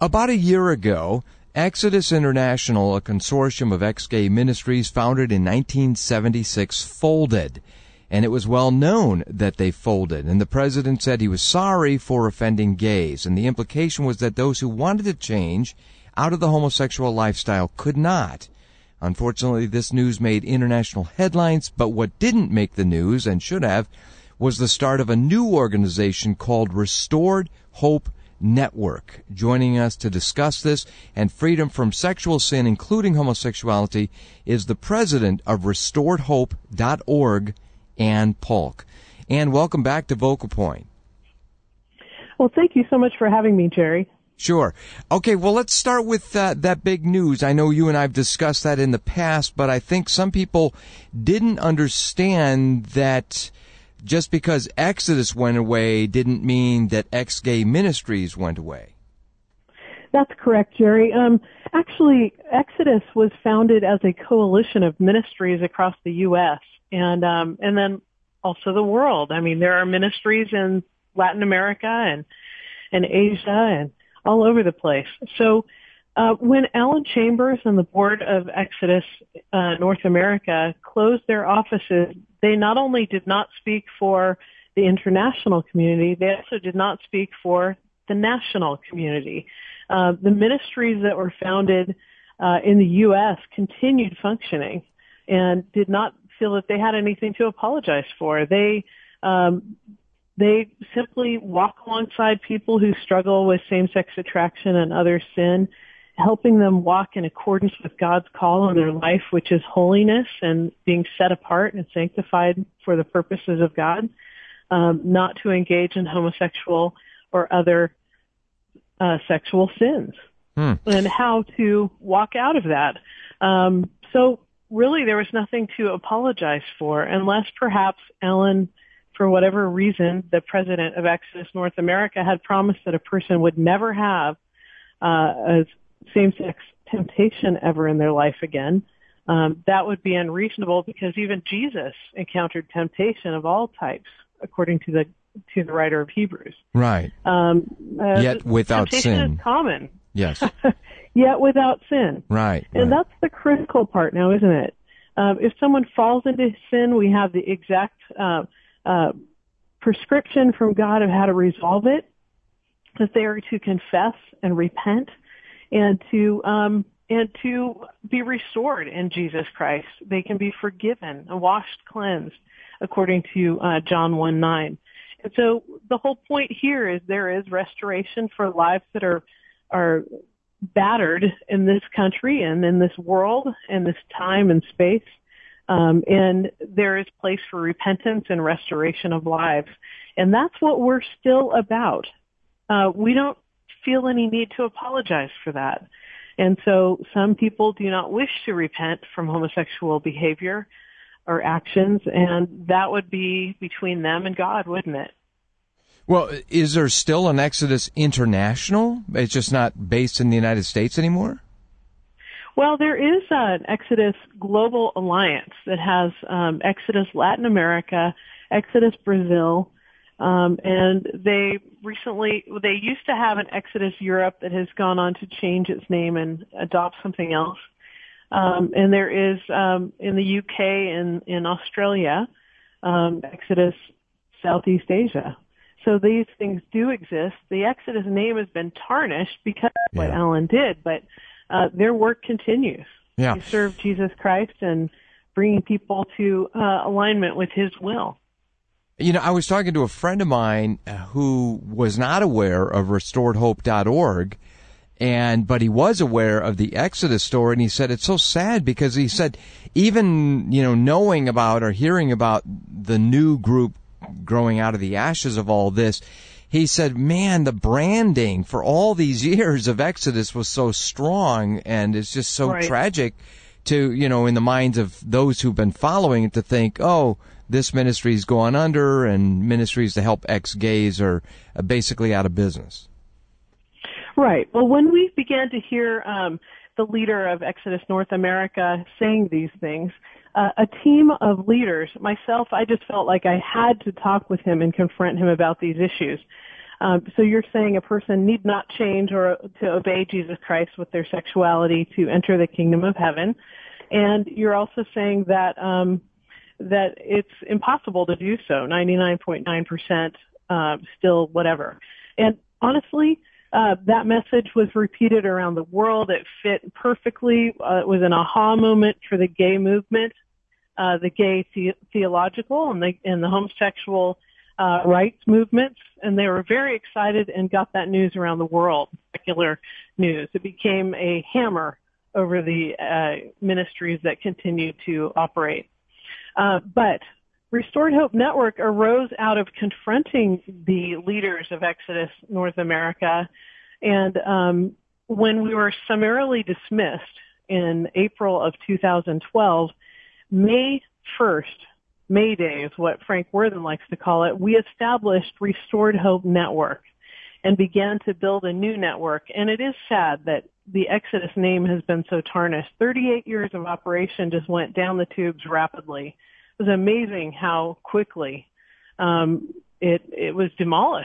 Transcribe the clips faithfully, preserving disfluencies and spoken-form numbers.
About a year ago, Exodus International, a consortium of ex-gay ministries founded in nineteen seventy-six, folded. And it was well known that they folded. And the president said he was sorry for offending gays. And the implication was that those who wanted to change out of the homosexual lifestyle could not. Unfortunately, this news made international headlines, but what didn't make the news, and should have, was the start of a new organization called Restored Hope Network. Joining us to discuss this and freedom from sexual sin, including homosexuality, is the president of restored hope dot org, Ann Polk. Ann, welcome back to Vocal Point. Well, thank you so much for having me, Jerry. Sure. Okay, well, let's start with uh, that big news. I know you and I have discussed that in the past, but I think some people didn't understand that just because Exodus went away didn't mean that ex-gay ministries went away. That's correct, Jerry. Um, actually, Exodus was founded as a coalition of ministries across the U S and um, and then also the world. I mean, there are ministries in Latin America and and Asia and all over the place. So uh, when Alan Chambers and the board of Exodus uh, North America closed their offices, they not only did not speak for the international community, they also did not speak for the national community. Uh, the ministries that were founded uh, in the U S continued functioning and did not feel that they had anything to apologize for. They um, They simply walk alongside people who struggle with same-sex attraction and other sin, helping them walk in accordance with God's call on their life, which is holiness and being set apart and sanctified for the purposes of God, um, not to engage in homosexual or other uh, sexual sins, hmm. and how to walk out of that. Um, so really there was nothing to apologize for, unless perhaps Ellen, for whatever reason, the president of Exodus North America had promised that a person would never have uh, a same-sex temptation ever in their life again. Um, that would be unreasonable, because even Jesus encountered temptation of all types, according to the to the writer of Hebrews. Right. Um, uh, Yet without temptation sin. is common. Yes. Yet without sin. Right. And right. that's the critical part now, isn't it? Um, if someone falls into sin, we have the exact uh, uh, prescription from God of how to resolve it, that they are to confess and repent, and to um, and to be restored in Jesus Christ. They can be forgiven and washed, cleansed, according to uh, John one nine. And so the whole point here is there is restoration for lives that are are battered in this country and in this world and this time and space. Um, and there is place for repentance and restoration of lives. And that's what we're still about. Uh, we don't feel any need to apologize for that. And so some people do not wish to repent from homosexual behavior or actions, and that would be between them and God, wouldn't it? Well, is there still an Exodus International? It's just not based in the United States anymore? Well, there is an Exodus Global Alliance that has um, Exodus Latin America, Exodus Brazil, um, and they recently, they used to have an Exodus Europe that has gone on to change its name and adopt something else. Um, and there is um, in the U K and in Australia, um, Exodus Southeast Asia. So these things do exist. The Exodus name has been tarnished because of what yeah. Alan did, but uh, their work continues. Yeah. To serve Jesus Christ and bringing people to uh, alignment with His will. You know, I was talking to a friend of mine who was not aware of restored hope dot org, and but he was aware of the Exodus story, and he said it's so sad because he said even, you know, knowing about or hearing about the new group growing out of the ashes of all this, he said, man, the branding for all these years of Exodus was so strong, and it's just so right. tragic to, you know, in the minds of those who've been following it to think, oh, this ministry's gone under and ministries to help ex-gays are basically out of business. Right. Well, when we began to hear um, the leader of Exodus North America saying these things, uh, a team of leaders, myself, I just felt like I had to talk with him and confront him about these issues. Um, so you're saying a person need not change or to obey Jesus Christ with their sexuality to enter the kingdom of heaven. And you're also saying that um, that it's impossible to do so, ninety-nine point nine percent uh, still whatever. And honestly, uh, that message was repeated around the world. It fit perfectly. Uh, it was an aha moment for the gay movement, uh, the gay the- theological and the, and the homosexual uh, rights movements. And they were very excited and got that news around the world, secular news. It became a hammer over the uh, ministries that continue to operate. Uh, but Restored Hope Network arose out of confronting the leaders of Exodus North America. And um, when we were summarily dismissed in April of two thousand twelve, May first, May Day is what Frank Worthen likes to call it, we established Restored Hope Network and began to build a new network. And it is sad that the Exodus name has been so tarnished. thirty-eight years of operation just went down the tubes rapidly. It was amazing how quickly um, it, it was demolished.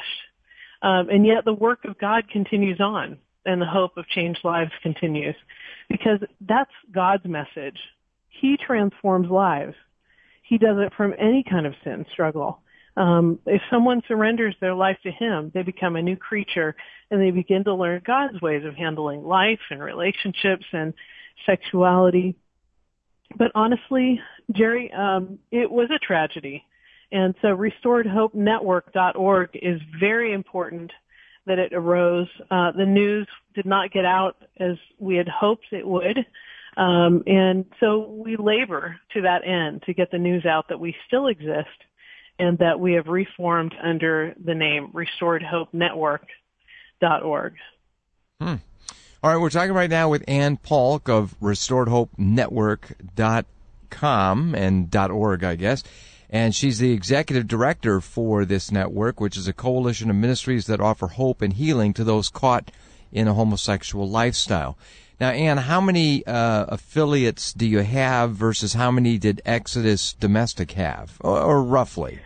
Um, and yet the work of God continues on, and the hope of changed lives continues, because that's God's message. He transforms lives. He does it from any kind of sin struggle. Um, if someone surrenders their life to Him, they become a new creature, and they begin to learn God's ways of handling life and relationships and sexuality. But honestly, Jerry, um, it was a tragedy. And so restored hope network dot org is very important that it arose. Uh, the news did not get out as we had hoped it would. Um, and so we labor to that end to get the news out that we still exist and that we have reformed under the name restored hope network dot org. Hmm. All right, we're talking right now with Ann Paulk of restored hope network dot com and .org, I guess. And she's the executive director for this network, which is a coalition of ministries that offer hope and healing to those caught in a homosexual lifestyle. Now, Ann, how many uh, affiliates do you have versus how many did Exodus Domestic have, or, or roughly?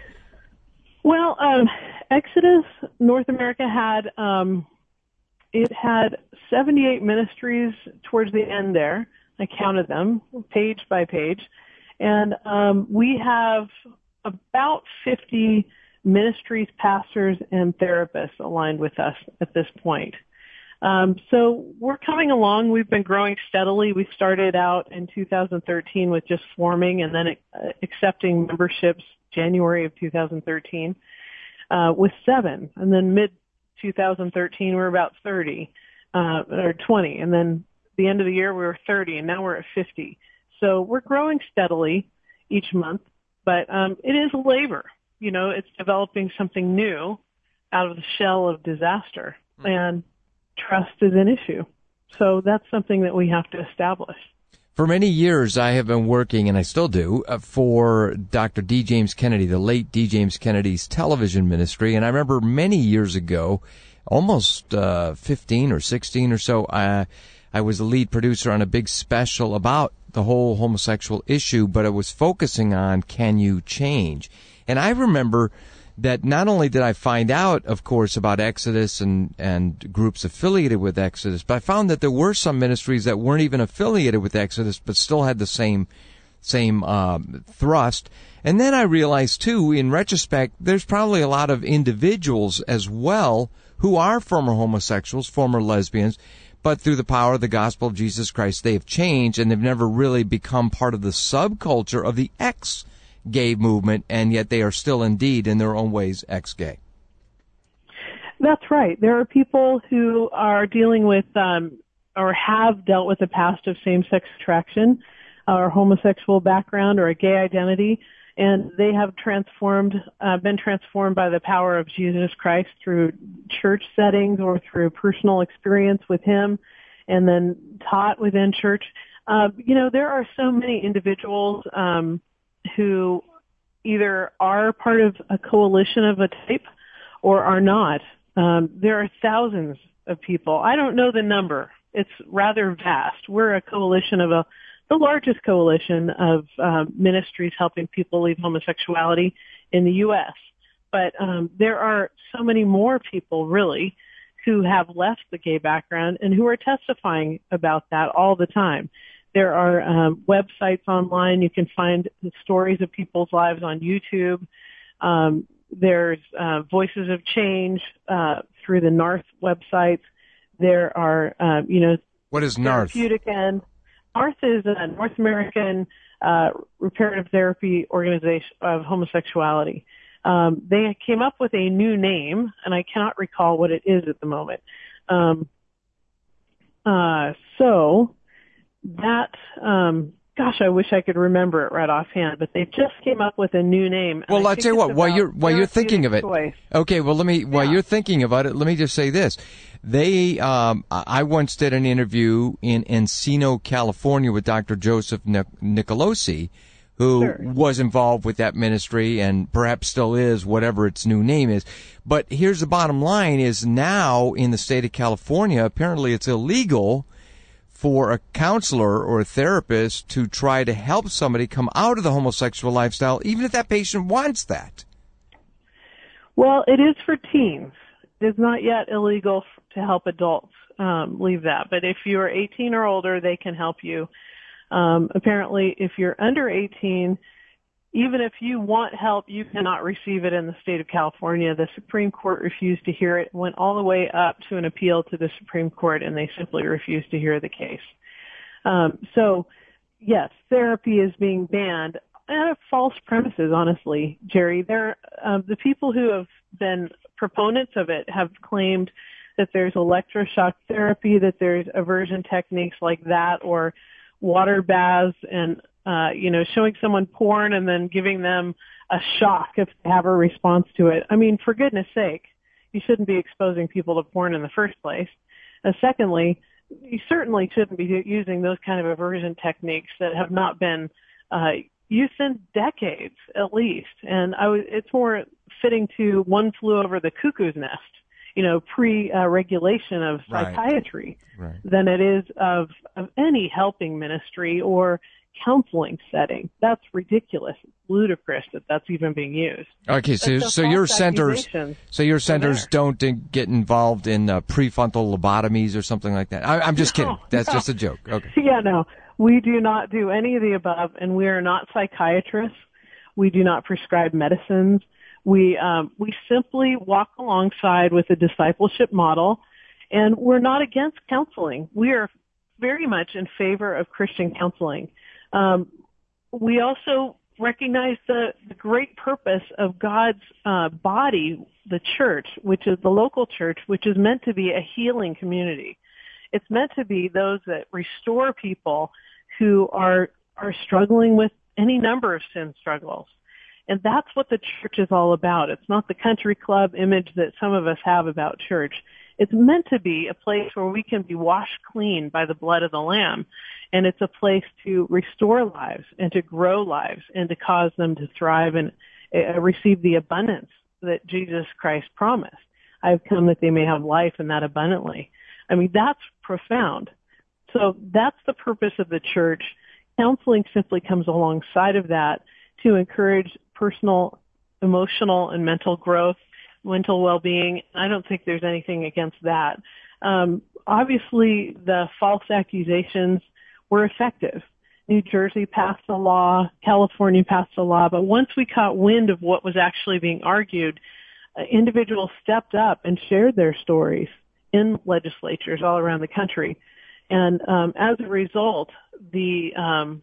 Well, um, Exodus North America had um, it had seventy-eight ministries towards the end there. I counted them page by page. And um, we have about fifty ministries, pastors, and therapists aligned with us at this point. Um, so we're coming along. We've been growing steadily. We started out in two thousand thirteen with just forming and then uh, accepting memberships January of two thousand thirteen uh, with seven. And then mid two thousand thirteen, we were about thirty uh, or twenty. And then the end of the year, we were thirty, and now we're at fifty. So we're growing steadily each month, but um, it is labor. You know, it's developing something new out of the shell of disaster, and trust is an issue. So that's something that we have to establish. For many years, I have been working, and I still do, uh, for Doctor D. James Kennedy, the late D. James Kennedy's television ministry. And I remember many years ago, almost uh, fifteen or sixteen or so, uh, I was the lead producer on a big special about the whole homosexual issue, but it was focusing on can you change? And I remember that not only did I find out, of course, about Exodus and, and groups affiliated with Exodus, but I found that there were some ministries that weren't even affiliated with Exodus, but still had the same same um, thrust. And then I realized, too, in retrospect, there's probably a lot of individuals as well who are former homosexuals, former lesbians, but through the power of the gospel of Jesus Christ, they have changed, and they've never really become part of the subculture of the ex-gay movement, and yet they are still indeed, in their own ways, ex-gay. That's right. There are people who are dealing with um, or have dealt with a past of same-sex attraction or homosexual background or a gay identity, and they have transformed, uh, been transformed by the power of Jesus Christ through church settings or through personal experience with Him, and then taught within church. Uh, you know, there are so many individuals um, who either are part of a coalition of a type or are not. Um, there are thousands of people. I don't know the number. It's rather vast. We're a coalition of a the largest coalition of uh, ministries helping people leave homosexuality in the U S But um, there are so many more people, really, who have left the gay background and who are testifying about that all the time. There are um, websites online. You can find the stories of people's lives on YouTube. Um, there's uh, Voices of Change uh, through the N A R T websites. There are, um, you know, what is N A R T? Therapeutic End. N A R T is a North American uh, reparative therapy organization of homosexuality. Um, they came up with a new name, and I cannot recall what it is at the moment. Um, uh, so that, um, gosh, I wish I could remember it right offhand, but they just came up with a new name. Well, I'll tell you what, while you're, while you're thinking of it, choice. okay, well, let me, while Yeah. you're thinking about it, let me just say this. They, um, I once did an interview in Encino, California with Doctor Joseph Nicolosi, who Sure. was involved with that ministry and perhaps still is, whatever its new name is. But here's the bottom line is now in the state of California, apparently it's illegal for a counselor or a therapist to try to help somebody come out of the homosexual lifestyle, even if that patient wants that. Well, it is for teens. It is not yet illegal to help adults um, leave that. But if you're eighteen or older, they can help you. Um, apparently, if you're under eighteen, even if you want help, you cannot receive it in the state of California. The Supreme Court refused to hear it, went all the way up to an appeal to the Supreme Court, and they simply refused to hear the case. Um, so, yes, therapy is being banned out of false premises, honestly, Jerry. There, uh, the people who have been proponents of it have claimed that there's electroshock therapy, that there's aversion techniques like that, or water baths and, uh, you know, showing someone porn and then giving them a shock if they have a response to it. I mean, for goodness sake, you shouldn't be exposing people to porn in the first place. And secondly, you certainly shouldn't be using those kind of aversion techniques that have not been uh, used in decades at least. And I was, it's more fitting to One Flew Over the Cuckoo's Nest, you know, pre-regulation uh, of psychiatry Right. Right. than it is of, of any helping ministry or counseling setting. That's ridiculous. It's ludicrous that that's even being used. Okay, so But the so your false centers, accusations so your centers there. don't uh, get involved in uh, prefrontal lobotomies or something like that. I, I'm just No, kidding. That's no. just a joke. Okay. Yeah, no. We do not do any of the above, and we are not psychiatrists. We do not prescribe medicines. We um, we simply walk alongside with a discipleship model, and we're not against counseling. We are very much in favor of Christian counseling. Um, we also recognize the, the great purpose of God's uh, body, the church, which is the local church, which is meant to be a healing community. It's meant to be those that restore people who are are struggling with any number of sin struggles. And that's what the church is all about. It's not the country club image that some of us have about church. It's meant to be a place where we can be washed clean by the blood of the Lamb. And it's a place to restore lives and to grow lives and to cause them to thrive and uh, receive the abundance that Jesus Christ promised. I have come that they may have life and that abundantly. I mean, that's profound. So that's the purpose of the church. Counseling simply comes alongside of that to encourage personal, emotional, and mental growth, mental well-being. I don't think there's anything against that. Um, obviously, the false accusations were effective. New Jersey passed a law, California passed a law, but once we caught wind of what was actually being argued, uh, individuals stepped up and shared their stories in legislatures all around the country. And um, as a result, the um,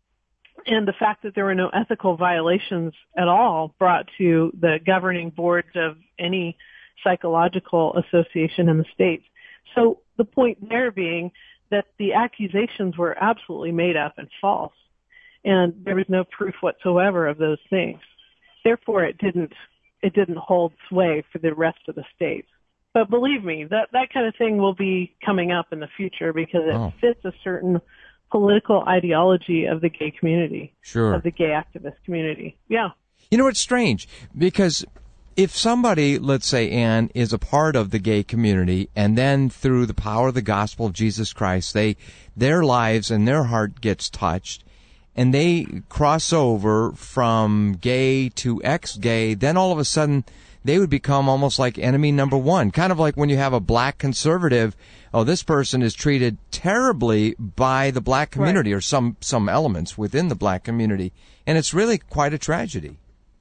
and the fact that there were no ethical violations at all brought to the governing boards of any psychological association in the states. So the point there being that the accusations were absolutely made up and false, and there was no proof whatsoever of those things. Therefore, it didn't it didn't hold sway for the rest of the states. But believe me, that that kind of thing will be coming up in the future because it Oh. fits a certain political ideology of the gay community, Sure. of the gay activist community. Yeah. You know, it's strange because if somebody, let's say, Ann, is a part of the gay community and then through the power of the gospel of Jesus Christ, they, their lives and their heart gets touched and they cross over from gay to ex-gay, then all of a sudden they would become almost like enemy number one. Kind of like when you have a black conservative, oh, this person is treated terribly by the black community, right, or some, some elements within the black community. And it's really quite a tragedy.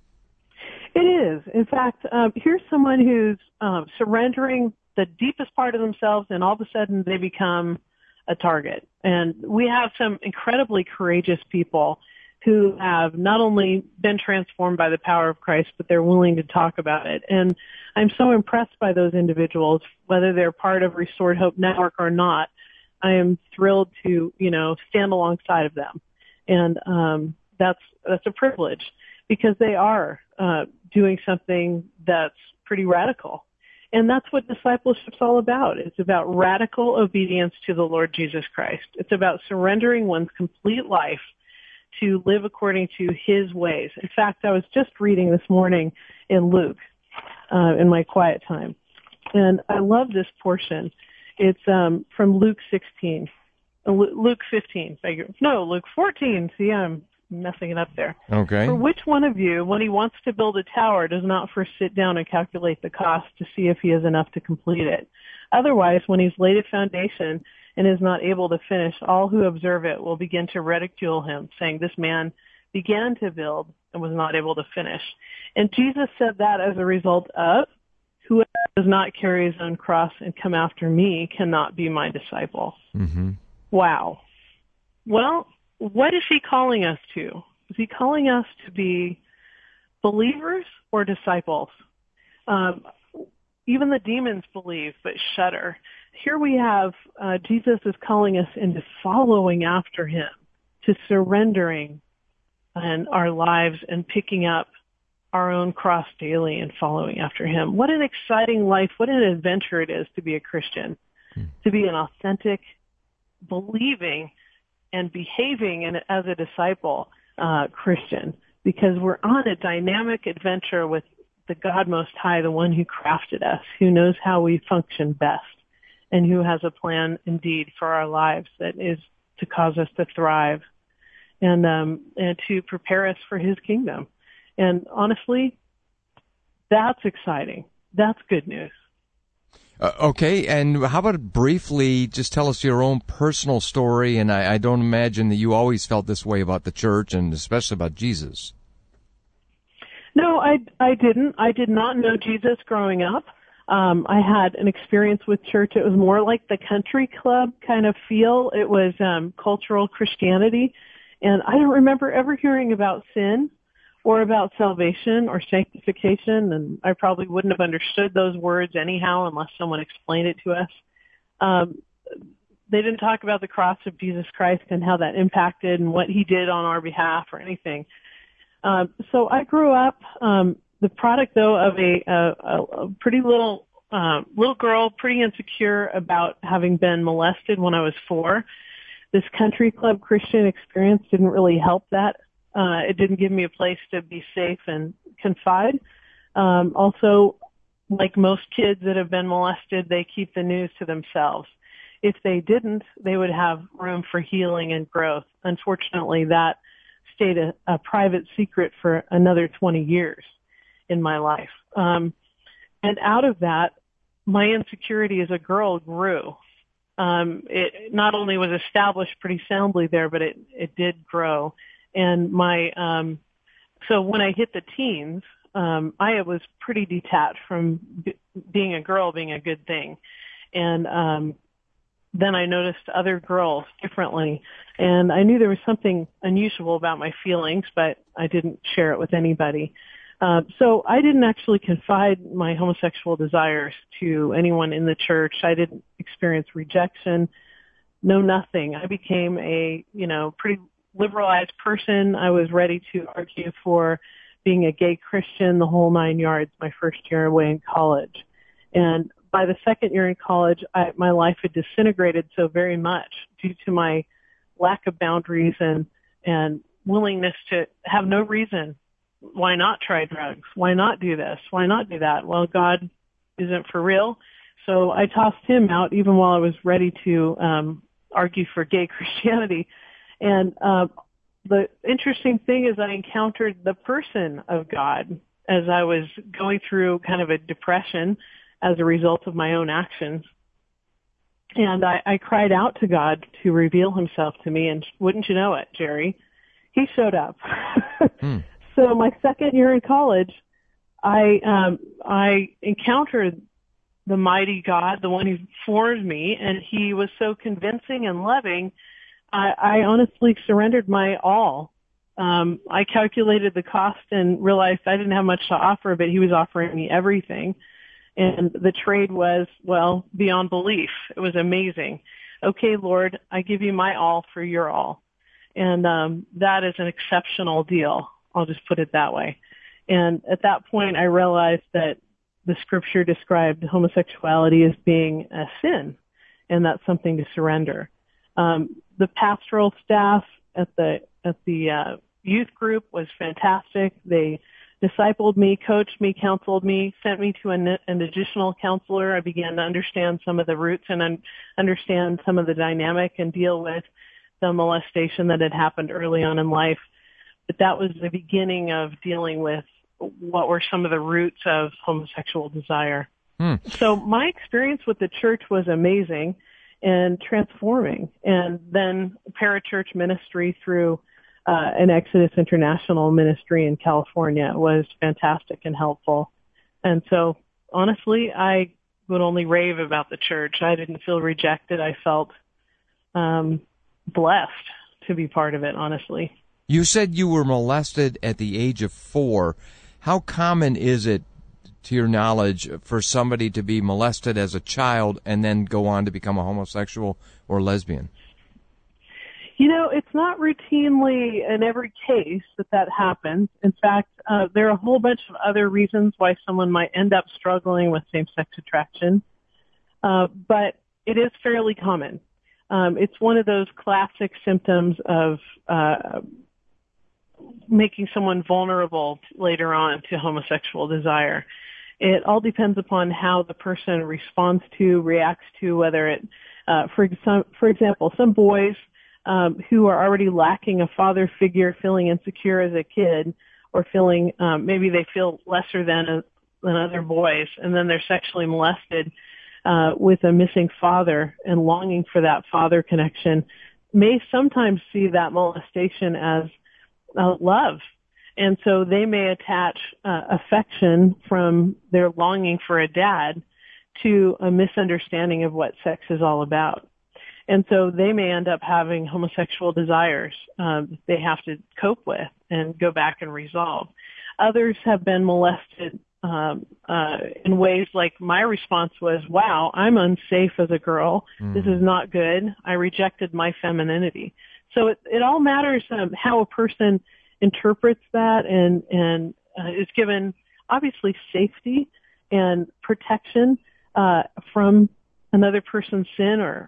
It is. In fact, um, here's someone who's um, surrendering the deepest part of themselves, and all of a sudden they become a target. And we have some incredibly courageous people who have not only been transformed by the power of Christ, but they're willing to talk about it. And I'm so impressed by those individuals, whether they're part of Restored Hope Network or not. I am thrilled to, you know, stand alongside of them. And um, that's that's a privilege, because they are uh, doing something that's pretty radical. And that's what discipleship's all about. It's about radical obedience to the Lord Jesus Christ. It's about surrendering one's complete life to live according to his ways. In fact, I was just reading this morning in Luke, uh, in my quiet time. And I love this portion. It's um, from Luke sixteen. Uh, Luke fifteen. No, Luke fourteen. See, I'm messing it up there. Okay. For which one of you, when he wants to build a tower, does not first sit down and calculate the cost to see if he has enough to complete it? Otherwise, when he's laid a foundation and is not able to finish, all who observe it will begin to ridicule him, saying, this man began to build and was not able to finish. And Jesus said that as a result of, whoever does not carry his own cross and come after me cannot be my disciple. Mm-hmm. Wow. Well, what is he calling us to? Is he calling us to be believers or disciples? Um, even the demons believe but shudder. Here we have uh, Jesus is calling us into following after him, to surrendering and our lives and picking up our own cross daily and following after him. What an exciting life, what an adventure it is to be a Christian, hmm. to be an authentic, believing and behaving in, as a disciple uh, Christian, because we're on a dynamic adventure with the God Most High, the one who crafted us, who knows how we function best, and who has a plan indeed for our lives that is to cause us to thrive and um, and to prepare us for his kingdom. And honestly, that's exciting. That's good news. Uh, okay, and how about briefly just tell us your own personal story? And I, I don't imagine that you always felt this way about the church and especially about Jesus. No, I, I didn't. I did not know Jesus growing up. Um, I had an experience with church. It was more like the country club kind of feel. It was um, cultural Christianity. And I don't remember ever hearing about sin or about salvation or sanctification, and I probably wouldn't have understood those words anyhow unless someone explained it to us. Um, they didn't talk about the cross of Jesus Christ and how that impacted and what he did on our behalf or anything. Um, so I grew up um, the product, though, of a, a, a pretty little uh, little girl, pretty insecure about having been molested when I was four. This country club Christian experience didn't really help that. Uh, it didn't give me a place to be safe and confide. Um, also, like most kids that have been molested, they keep the news to themselves. If they didn't, they would have room for healing and growth. Unfortunately, that stayed a, a private secret for another twenty years in my life. Um, and out of that, my insecurity as a girl grew. Um, it not only was established pretty soundly there, but it, it did grow. And my, um, so when I hit the teens, um, I was pretty detached from b- being a girl being a good thing. And, um, then I noticed other girls differently. And I knew there was something unusual about my feelings, but I didn't share it with anybody. Uh, so I didn't actually confide my homosexual desires to anyone in the church. I didn't experience rejection. No, nothing. I became a, you know, pretty liberalized person. I was ready to argue for being a gay Christian the whole nine yards my first year away in college. And by the second year in college, I, my life had disintegrated so very much due to my lack of boundaries and, and willingness to have no reason. Why not try drugs? Why not do this? Why not do that? Well, God isn't for real. So I tossed him out even while I was ready to um, argue for gay Christianity. And uh, the interesting thing is I encountered the person of God as I was going through kind of a depression as a result of my own actions. And I, I cried out to God to reveal himself to me, and wouldn't you know it, Jerry, he showed up. hmm. So my second year in college, I um, I encountered the mighty God, the one who formed me, and he was so convincing and loving. I, I honestly surrendered my all. Um, I calculated the cost and realized I didn't have much to offer, but he was offering me everything. And the trade was, well, beyond belief. It was amazing. Okay, Lord, I give you my all for your all. And um, that is an exceptional deal. I'll just put it that way. And at that point, I realized that the scripture described homosexuality as being a sin, and that's something to surrender. Um, the pastoral staff at the at the uh, youth group was fantastic. They discipled me, coached me, counseled me, sent me to an, an additional counselor. I began to understand some of the roots and un- understand some of the dynamic and deal with the molestation that had happened early on in life. But that was the beginning of dealing with what were some of the roots of homosexual desire. Hmm. So my experience with the church was amazing and transforming. And then parachurch ministry through uh, an Exodus International ministry in California was fantastic and helpful. And so honestly, I would only rave about the church. I didn't feel rejected. I felt um, blessed to be part of it, honestly. You said you were molested at the age of four. How common is it, to your knowledge, for somebody to be molested as a child and then go on to become a homosexual or lesbian? You know, it's not routinely in every case that that happens. In fact, uh, there are a whole bunch of other reasons why someone might end up struggling with same-sex attraction, uh, but it is fairly common. Um, it's one of those classic symptoms of uh, making someone vulnerable later on to homosexual desire. It all depends upon how the person responds to, reacts to, whether it, uh, for, some, for example, some boys um, who are already lacking a father figure, feeling insecure as a kid, or feeling um, maybe they feel lesser than a, than other boys, and then they're sexually molested uh, with a missing father and longing for that father connection, may sometimes see that molestation as uh, love. And so they may attach uh, affection from their longing for a dad to a misunderstanding of what sex is all about. And so they may end up having homosexual desires um, they have to cope with and go back and resolve. Others have been molested um, uh, in ways like my response was, wow, I'm unsafe as a girl. Mm. This is not good. I rejected my femininity. So it, it all matters um, how a person interprets that and, and uh, is given, obviously, safety and protection uh, from another person's sin or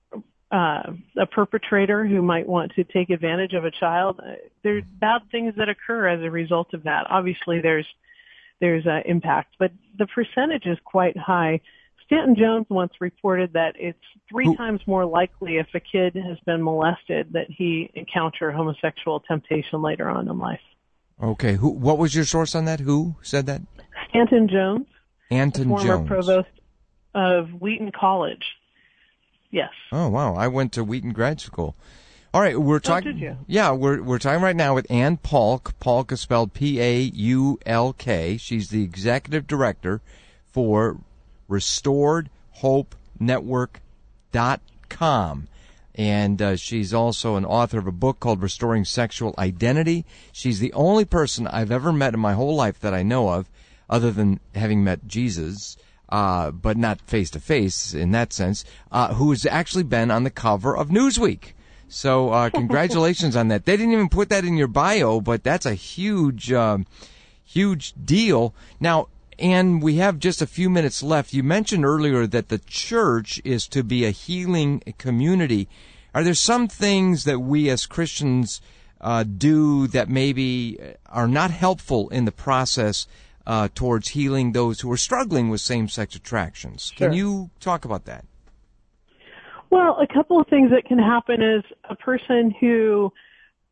uh, a perpetrator who might want to take advantage of a child. Uh, there's bad things that occur as a result of that. Obviously, there's there's uh, impact, but the percentage is quite high. Stanton Jones once reported that it's three Who? times more likely if a kid has been molested that he encounter homosexual temptation later on in life. Okay. Who? What was your source on that? Who said that? Stanton Jones, Anton former Jones, provost of Wheaton College. Yes. Oh wow! I went to Wheaton grad school. All right, we're talking. Oh, did you? Yeah, we're we're talking right now with Ann Paulk. Paulk is spelled P A U L K. She's the executive director for Restored Hope Network dot com. And uh, she's also an author of a book called Restoring Sexual Identity. She's the only person I've ever met in my whole life that I know of, other than having met Jesus, uh, but not face-to-face in that sense, uh, who has actually been on the cover of Newsweek. So uh, congratulations on that. They didn't even put that in your bio, but that's a huge, uh, huge deal. Now, and we have just a few minutes left. You mentioned earlier that the church is to be a healing community. Are there some things that we as Christians uh, do that maybe are not helpful in the process uh, towards healing those who are struggling with same-sex attractions? Sure. Can you talk about that? Well, a couple of things that can happen is a person who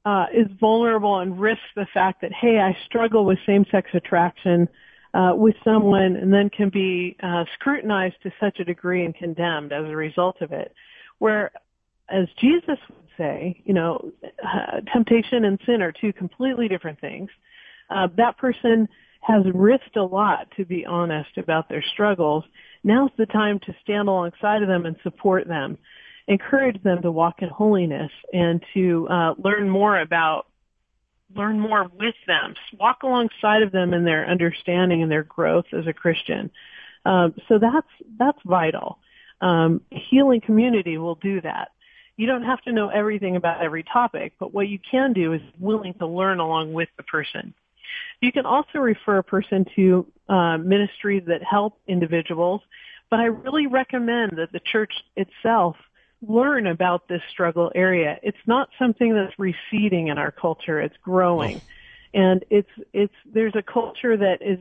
uh, is vulnerable and risks the fact that, hey, I struggle with same-sex attraction uh, with someone, and then can be uh, scrutinized to such a degree and condemned as a result of it. Where, as Jesus would say, you know, uh, temptation and sin are two completely different things. Uh, that person has risked a lot to be honest about their struggles. Now's the time to stand alongside of them and support them, encourage them to walk in holiness, and to uh, learn more about, learn more with them, walk alongside of them in their understanding and their growth as a Christian. Um, so that's that's vital. Um, healing community will do that. You don't have to know everything about every topic, but what you can do is willing to learn along with the person. You can also refer a person to uh, ministries that help individuals, but I really recommend that the church itself learn about this struggle area. It's not something that's receding in our culture. It's growing. And it's, it's, there's a culture that is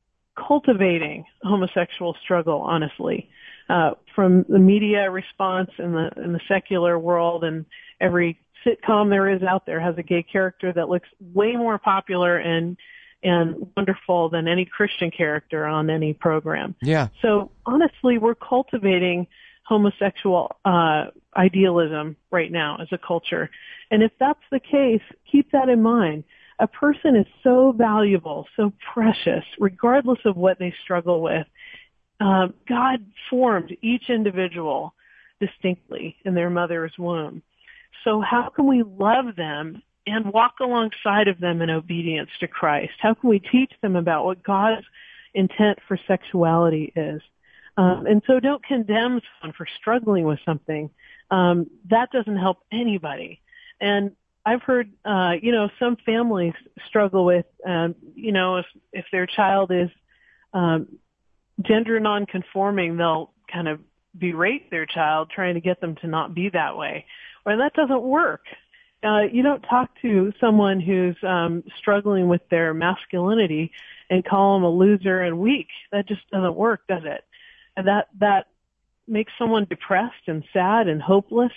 cultivating homosexual struggle, honestly, uh, from the media response in the, in the secular world, and every sitcom there is out there has a gay character that looks way more popular and, and wonderful than any Christian character on any program. Yeah. So honestly, we're cultivating homosexual uh, idealism right now as a culture. And if that's the case, keep that in mind. A person is so valuable, so precious, regardless of what they struggle with. Uh, God formed each individual distinctly in their mother's womb. So how can we love them and walk alongside of them in obedience to Christ? How can we teach them about what God's intent for sexuality is? Um, and so don't condemn someone for struggling with something. Um, that doesn't help anybody. And I've heard, uh, you know, some families struggle with, um, you know, if, if their child is um, gender nonconforming, they'll kind of berate their child, trying to get them to not be that way. Or that doesn't work. Uh, you don't talk to someone who's um, struggling with their masculinity and call them a loser and weak. That just doesn't work, does it? And that that makes someone depressed and sad and hopeless.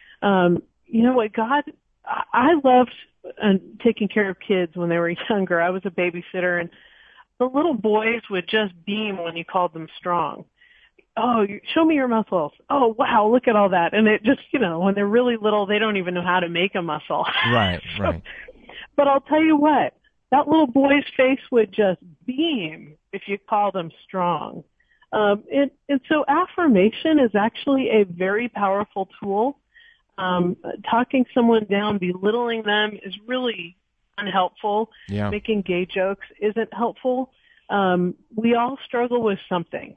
Um, you know what, God, I, I loved uh, taking care of kids when they were younger. I was a babysitter, and the little boys would just beam when you called them strong. Oh, show me your muscles. Oh, wow, look at all that. And it just, you know, when they're really little, they don't even know how to make a muscle. Right, so, right. But I'll tell you what, that little boy's face would just beam if you called him strong. Um, and, and so affirmation is actually a very powerful tool. Um, talking someone down, belittling them is really unhelpful. Yeah. Making gay jokes isn't helpful. Um, we all struggle with something.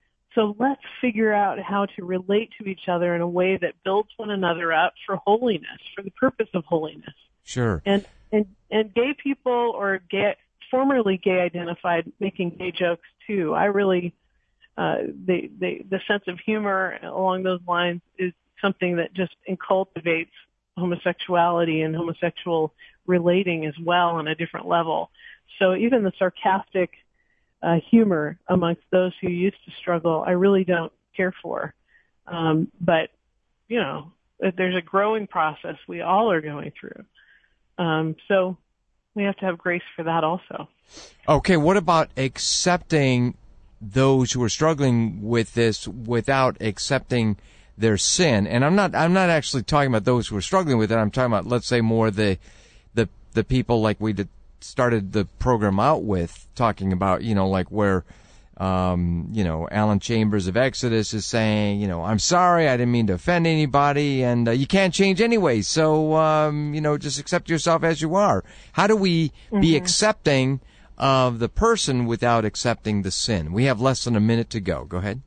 So let's figure out how to relate to each other in a way that builds one another up for holiness, for the purpose of holiness. Sure. And and and gay people or gay, formerly gay identified, making gay jokes too. I really, uh, the the the sense of humor along those lines is something that just cultivates homosexuality and homosexual relating as well on a different level. So even the sarcastic Uh, humor amongst those who used to struggle, I really don't care for. Um, but, you know, there's a growing process we all are going through. Um, so we have to have grace for that also. Okay, what about accepting those who are struggling with this without accepting their sin? And I'm not I'm not actually talking about those who are struggling with it. I'm talking about, let's say, more the the the people like we did started the program out with, talking about, you know, like where, um, you know, Alan Chambers of Exodus is saying, you know, I'm sorry, I didn't mean to offend anybody, and uh, you can't change anyway, so, um, you know, just accept yourself as you are. How do we mm-hmm. be accepting of the person without accepting the sin? We have less than a minute to go. Go ahead.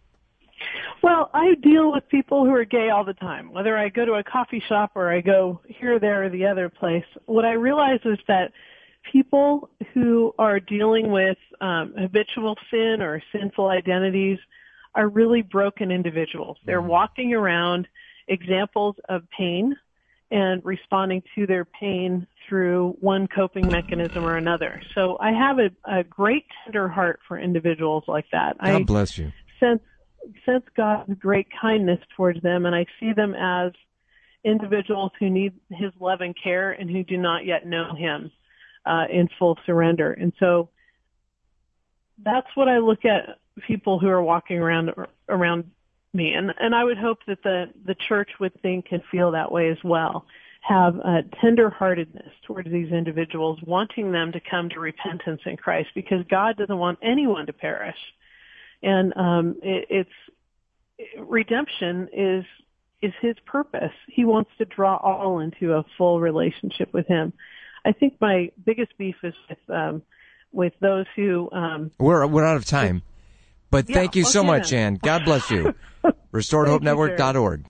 Well, I deal with people who are gay all the time, whether I go to a coffee shop or I go here, there, or the other place. What I realize is that people who are dealing with um, habitual sin or sinful identities are really broken individuals. They're walking around examples of pain and responding to their pain through one coping mechanism or another. So I have a, a great tender heart for individuals like that. God I bless you. sense, sense God's great kindness towards them, and I see them as individuals who need his love and care and who do not yet know him uh, in full surrender. And so that's what I look at people who are walking around around me. And, and I would hope that the, the church would think and feel that way as well. Have a tenderheartedness towards these individuals, wanting them to come to repentance in Christ, because God doesn't want anyone to perish. And um, it, it's redemption is is His purpose. He wants to draw all into a full relationship with Him. I think my biggest beef is with um, with those who um, we're we're out of time. But yeah, thank you so okay much, then. Ann. God bless you. restored hope network dot org.